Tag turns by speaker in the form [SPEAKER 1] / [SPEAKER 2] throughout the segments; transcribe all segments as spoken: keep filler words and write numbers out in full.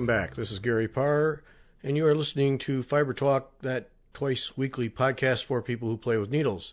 [SPEAKER 1] back. This is Gary Parr, and you are listening to Fiber Talk, that twice weekly podcast for people who play with needles.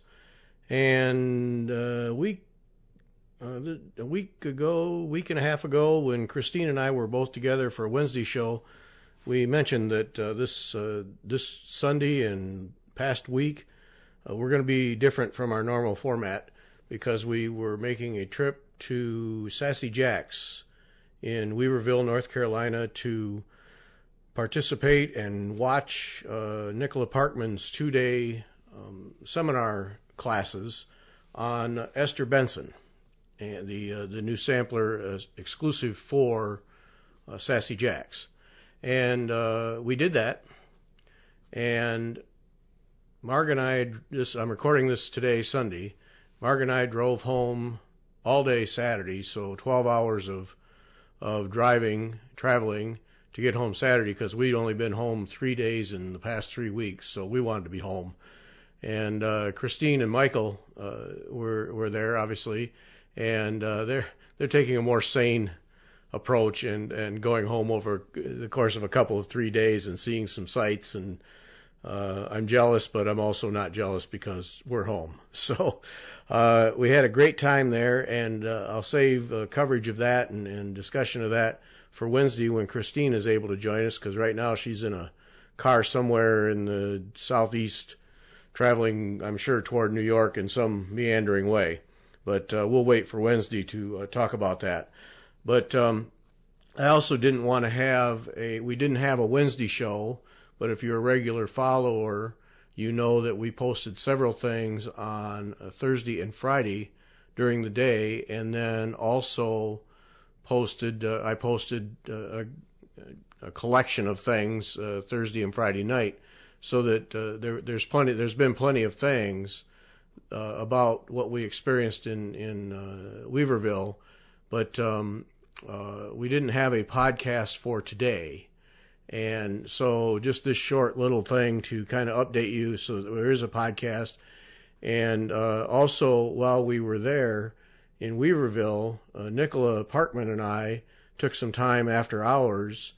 [SPEAKER 1] And uh, a week, uh, a week ago, week and a half ago, when Christine and I were both together for a Wednesday show, we mentioned that uh, this uh, this Sunday and past week, uh, we're going to be different from our normal format because we were making a trip to Sassy Jack's in Weaverville, North Carolina, to participate and watch uh, Nicola Parkman's two-day um, seminar classes on Esther Benson, and the uh, the new sampler uh, exclusive for uh, Sassy Jack's. And uh, we did that, and Marg and I, this, I'm recording this today, Sunday. Marg and I drove home all day Saturday, so twelve hours of of driving, traveling to get home Saturday, because we'd only been home three days in the past three weeks, so we wanted to be home. And uh, Christine and Michael uh, were were there, obviously, and uh, they're they're taking a more sane approach and, and going home over the course of a couple of three days and seeing some sights. And uh, I'm jealous, but I'm also not jealous because we're home. So uh, we had a great time there, and uh, I'll save uh, coverage of that and, and discussion of that for Wednesday when Christine is able to join us, because right now she's in a car somewhere in the southeast, traveling, I'm sure, toward New York in some meandering way. But uh, we'll wait for Wednesday to uh, talk about that. But um, I also didn't want to have a, we didn't have a Wednesday show, but if you're a regular follower, you know that we posted several things on uh, Thursday and Friday during the day, and then also posted, uh, I posted uh, a, a collection of things uh, Thursday and Friday night, so that uh, there, there's plenty, there's been plenty of things uh, about what we experienced in, in uh, Weaverville, but um, uh, we didn't have a podcast for today. And so just this short little thing to kind of update you so that there is a podcast. And uh, also, while we were there in Weaverville, uh, Nicola Parkman and I took some time after hours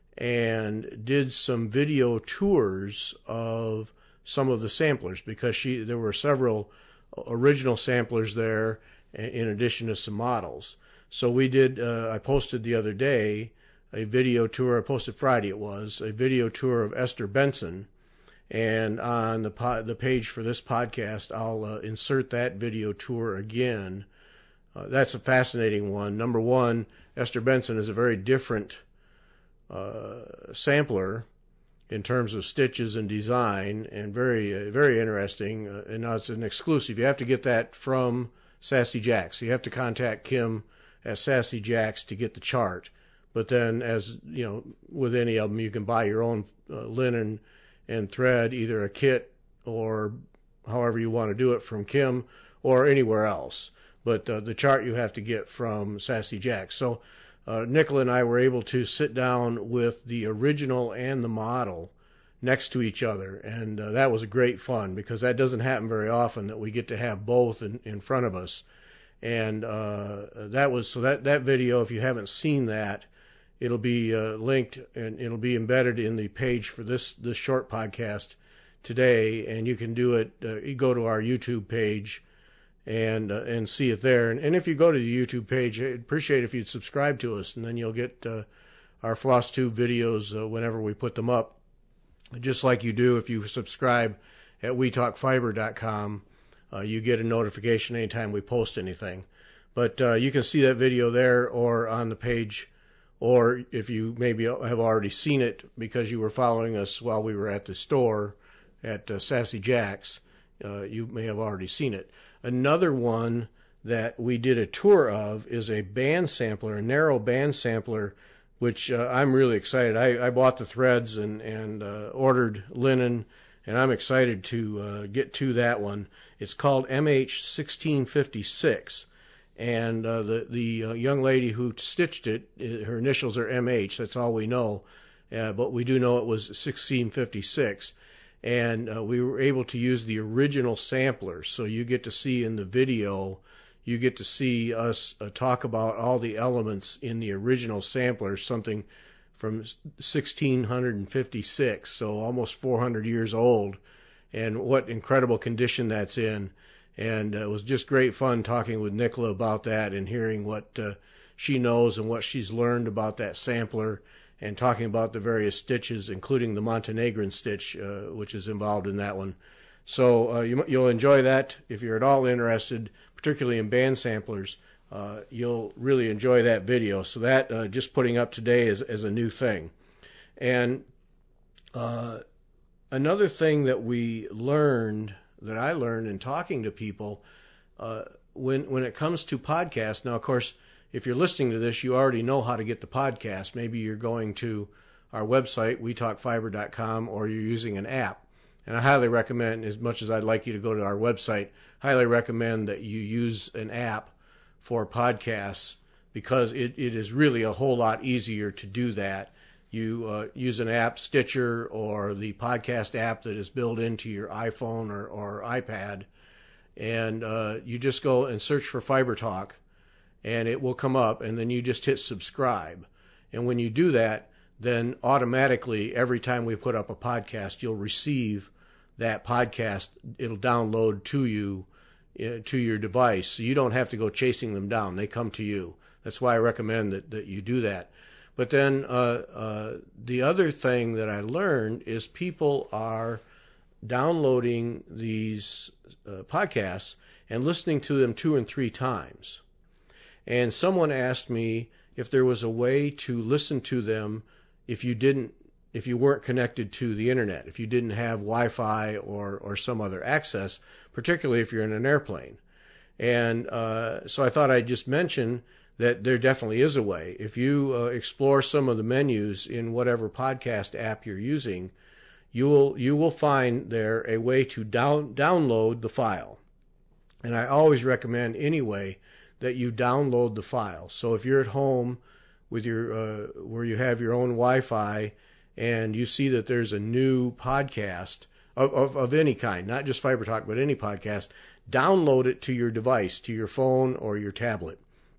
[SPEAKER 1] and did some video tours of some of the samplers, because she there were several original samplers there in addition to some models. So we did, uh, I posted the other day a video tour, I posted Friday it was, a video tour of Esther Benson. And on the po- the page for this podcast, I'll uh, insert that video tour again. Uh, that's a fascinating one. Number one, Esther Benson is a very different uh, sampler in terms of stitches and design, and very, uh, very interesting. Uh, and now it's an exclusive. You have to get that from Sassy Jack's. You have to contact Kim at Sassy Jack's to get the chart. But then, as you know, with any of them, you can buy your own uh, linen and thread, either a kit or however you want to do it from Kim or anywhere else. But uh, the chart you have to get from Sassy Jack's. So uh, Nicola and I were able to sit down with the original and the model next to each other, and uh, that was great fun, because that doesn't happen very often that we get to have both in, in front of us. And uh, that was so that that video, if you haven't seen that, it'll be uh, linked and it'll be embedded in the page for this this short podcast today, and you can do it. Uh, you go to our YouTube page and uh, and see it there. And, and if you go to the YouTube page, I'd appreciate if you'd subscribe to us, and then you'll get uh, our floss tube videos uh, whenever we put them up, just like you do if you subscribe at we talk fiber dot com. Uh, you get a notification anytime we post anything. But uh, you can see that video there or on the page, or if you maybe have already seen it because you were following us while we were at the store at uh, Sassy Jack's, uh, you may have already seen it. Another one that we did a tour of is a band sampler, a narrow band sampler, which uh, I'm really excited. I, I bought the threads and, and uh, ordered linen, and I'm excited to uh, get to that one. It's called M H sixteen fifty-six, and uh, the the uh, young lady who stitched it, her initials are M H. That's all we know, uh, but we do know it was sixteen fifty-six, and uh, we were able to use the original sampler. So you get to see in the video, you get to see us uh, talk about all the elements in the original sampler, something from sixteen fifty-six, so almost four hundred years old, and what incredible condition that's in. And uh, it was just great fun talking with Nicola about that and hearing what uh, she knows and what she's learned about that sampler, and talking about the various stitches, including the Montenegrin stitch, uh, which is involved in that one. So uh, you, you'll enjoy that if you're at all interested, particularly in band samplers. Uh, you'll really enjoy that video. So that uh, just putting up today as, as a new thing. And uh, another thing that we learned, that I learned in talking to people, uh, when when it comes to podcasts. Now, of course, if you're listening to this, you already know how to get the podcast. Maybe you're going to our website, we talk fiber dot com, or you're using an app. And I highly recommend, as much as I'd like you to go to our website, highly recommend that you use an app for podcasts, because it, it is really a whole lot easier to do that. You uh, use an app, Stitcher, or the podcast app that is built into your iPhone or, or iPad, and uh, you just go and search for Fiber Talk, and it will come up, and then you just hit subscribe. And when you do that, then automatically every time we put up a podcast, you'll receive that podcast. It'll download to you, uh, to your device, so you don't have to go chasing them down. They come to you. That's why I recommend that, that you do that. But then uh, uh, the other thing that I learned is people are downloading these uh, podcasts and listening to them two and three times. And someone asked me if there was a way to listen to them if you didn't, if you weren't connected to the internet, if you didn't have Wi-Fi or or some other access, particularly if you're in an airplane. And uh, so I thought I'd just mention that there definitely is a way. If you uh, explore some of the menus in whatever podcast app you're using, you will you will find there a way to down download the file. And I always recommend anyway that you download the file. So if you're at home with your uh, where you have your own Wi-Fi, and you see that there's a new podcast of, of, of any kind, not just Fiber Talk, but any podcast, download it to your device, to your phone or your tablet.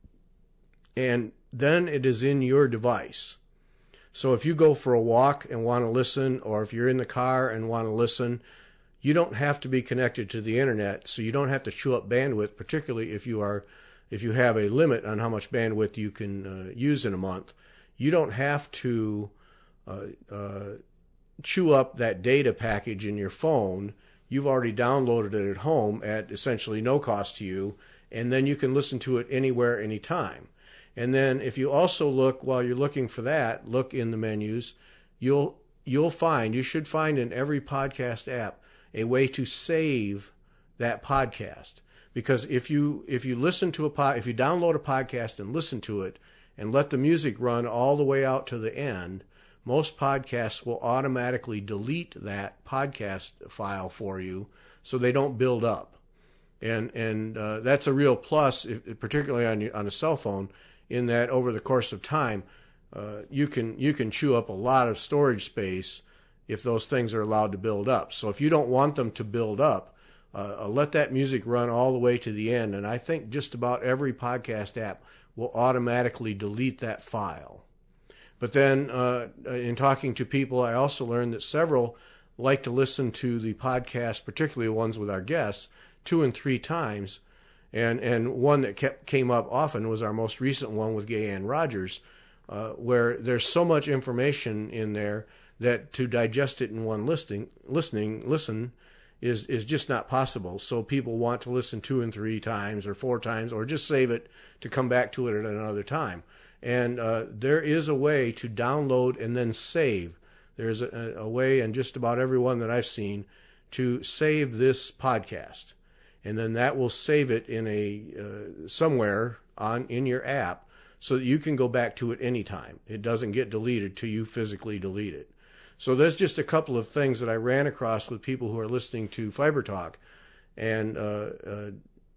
[SPEAKER 1] And then it is in your device. So if you go for a walk and want to listen, or if you're in the car and want to listen, you don't have to be connected to the internet, so you don't have to chew up bandwidth, particularly if you are, if you have a limit on how much bandwidth you can uh, use in a month. You don't have to uh, uh, chew up that data package in your phone. You've already downloaded it at home at essentially no cost to you, and then you can listen to it anywhere, anytime. And then if you also look, while you're looking for that, look in the menus, you'll you'll find, you should find in every podcast app a way to save that podcast. Because if you if you listen to a pod, if you download a podcast and listen to it and let the music run all the way out to the end, most podcasts will automatically delete that podcast file for you, so they don't build up. And and uh, that's a real plus, if, particularly on your, on a cell phone, in that over the course of time, uh, you can you can chew up a lot of storage space if those things are allowed to build up. So if you don't want them to build up, uh, let that music run all the way to the end. And I think just about every podcast app will automatically delete that file. But then uh, in talking to people, I also learned that several like to listen to the podcast, particularly ones with our guests, two and three times. And and one that kept came up often was our most recent one with Gay Ann Rogers, uh, where there's so much information in there that to digest it in one listening, listening, listen is is just not possible. So people want to listen two and three times or four times, or just save it to come back to it at another time. And uh, there is a way to download and then save. There's a, a way in just about every one that I've seen to save this podcast. And then that will save it in a uh, somewhere on in your app so that you can go back to it anytime. It doesn't get deleted till you physically delete it. So there's just a couple of things that I ran across with people who are listening to Fiber Talk. And uh, uh,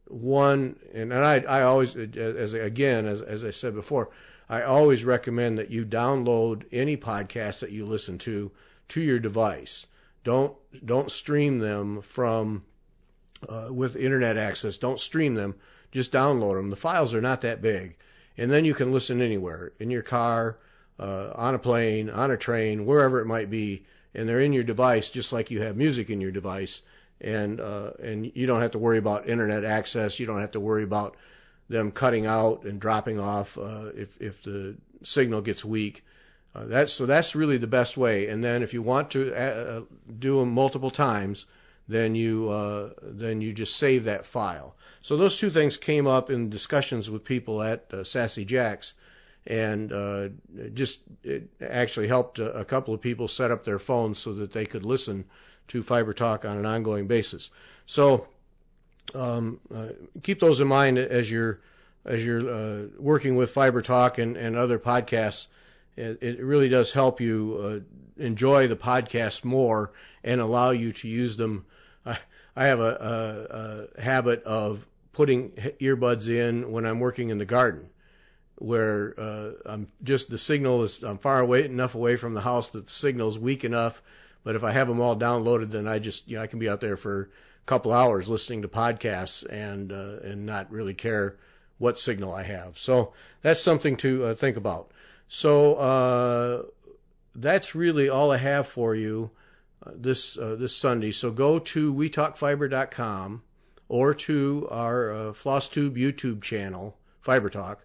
[SPEAKER 1] one, and I, I always, as again, as, as I said before, I always recommend that you download any podcast that you listen to to your device. Don't don't stream them from uh, with internet access. Don't stream them. Just download them. The files are not that big, and then you can listen anywhere in your car, uh, on a plane, on a train, wherever it might be, and they're in your device just like you have music in your device. And uh, and you don't have to worry about internet access. You don't have to worry about them cutting out and dropping off uh, if if the signal gets weak. Uh, that's so that's really the best way. And then if you want to uh, do them multiple times, then you uh, then you just save that file. So those two things came up in discussions with people at uh, Sassy Jacks, and uh, just it actually helped a, a couple of people set up their phones so that they could listen to Fiber Talk on an ongoing basis. So um, uh, keep those in mind as you're as you're uh, working with Fiber Talk and, and other podcasts. It, it really does help you uh, enjoy the podcasts more and allow you to use them. I, I have a, a, a habit of putting earbuds in when I'm working in the garden, where uh, I'm just the signal is I'm far away enough away from the house that the signal's weak enough. But if I have them all downloaded, then I just, you know, I can be out there for a couple hours listening to podcasts and uh, and not really care what signal I have. So that's something to uh, think about. So uh, that's really all I have for you uh, this uh, this Sunday. So go to we talk fiber dot com or to our uh, FlossTube YouTube channel, Fiber Talk,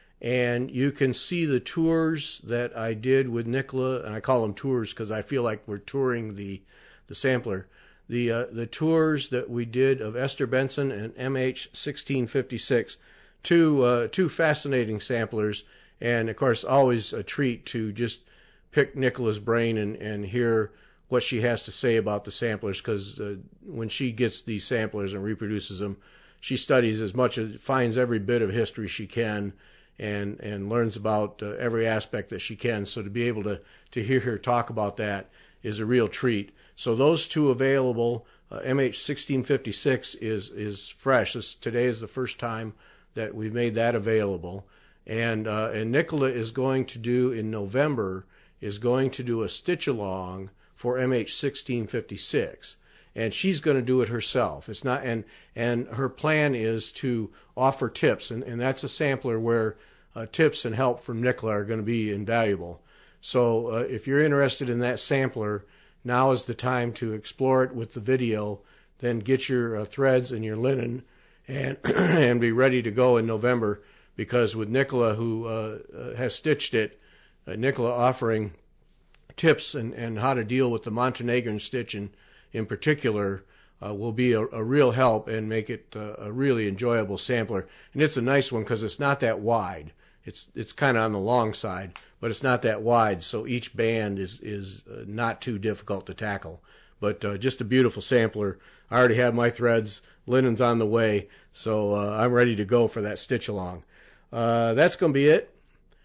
[SPEAKER 1] and you can see the tours that I did with Nicola, and I call them tours because I feel like we're touring the the sampler. The uh, the tours that we did of Esther Benson and M H sixteen fifty-six, two uh, two fascinating samplers, and of course always a treat to just pick Nicola's brain and, and hear what she has to say about the samplers, because uh, when she gets these samplers and reproduces them, she studies as much as finds every bit of history she can. And, and learns about uh, every aspect that she can. So to be able to, to hear her talk about that is a real treat. So those two available. Uh, M H sixteen fifty-six is is fresh. This, today is the first time that we've made that available. And uh, and Nicola is going to do in November is going to do a stitch along for M H sixteen fifty-six. And she's going to do it herself. It's not, and and her plan is to offer tips, and, and that's a sampler where uh, tips and help from Nicola are going to be invaluable. So uh, if you're interested in that sampler, now is the time to explore it with the video. Then get your uh, threads and your linen, and and be ready to go in November. Because with Nicola, who uh, uh, has stitched it, uh, Nicola offering tips and, and how to deal with the Montenegrin stitch and in particular, uh, will be a, a real help and make it uh, a really enjoyable sampler. And it's a nice one because it's not that wide. It's it's kind of on the long side, but it's not that wide, so each band is is uh, not too difficult to tackle. But uh, just a beautiful sampler. I already have my threads. Linen's on the way, so uh, I'm ready to go for that stitch along. Uh, that's going to be it.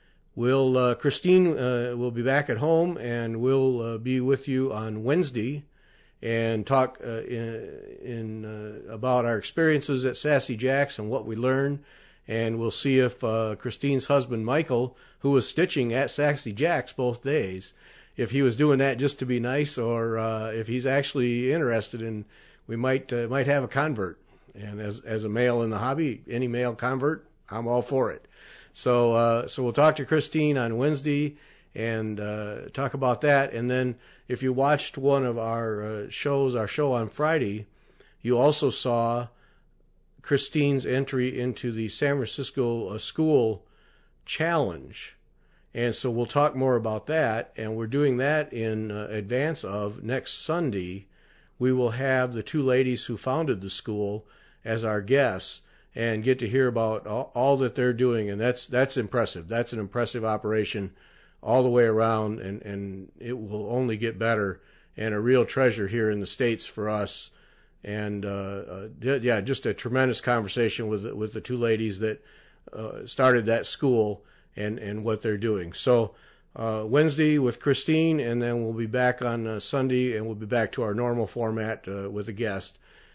[SPEAKER 1] We'll uh, Christine uh, will be back at home, and we'll uh, be with you on Wednesday and talk uh, in, in uh, about our experiences at Sassy Jacks and what we learned. And we'll see if uh, Christine's husband, Michael, who was stitching at Sassy Jacks both days, if he was doing that just to be nice, or uh, if he's actually interested in, we might uh, might have a convert. And as as a male in the hobby, any male convert, I'm all for it. So uh, so we'll talk to Christine on Wednesday and uh, talk about that. And then if you watched one of our uh, shows, our show on Friday, you also saw Christine's entry into the San Francisco uh, School Challenge. And so we'll talk more about that. And we're doing that in uh, advance of next Sunday. We will have the two ladies who founded the school as our guests and get to hear about all, all that they're doing. And that's that's impressive. That's an impressive operation all the way around, and, and it will only get better, and a real treasure here in the States for us. And uh, uh, yeah, just a tremendous conversation with with the two ladies that uh, started that school and, and what they're doing. So uh, Wednesday with Christine, and then we'll be back on uh, Sunday, and we'll be back to our normal format uh, with a guest.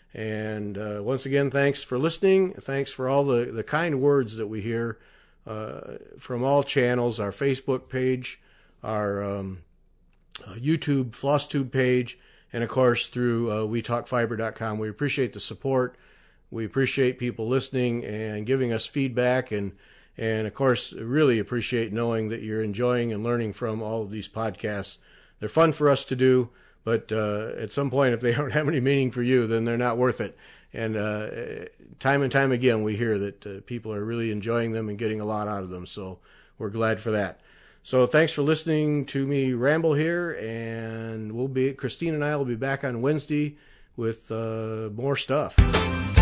[SPEAKER 1] And uh, once again, thanks for listening. Thanks for all the, the kind words that we hear uh, from all channels, our Facebook page, our um, uh, YouTube FlossTube page, and of course through uh, we talk fiber dot com. We appreciate the support. We appreciate people listening and giving us feedback and And, of course, really appreciate knowing that you're enjoying and learning from all of these podcasts. They're fun for us to do, but uh, at some point, if they don't have any meaning for you, then they're not worth it. And uh, time and time again, we hear that uh, people are really enjoying them and getting a lot out of them. So we're glad for that. So thanks for listening to me ramble here. And we'll be, Christine and I will be back on Wednesday with uh, more stuff.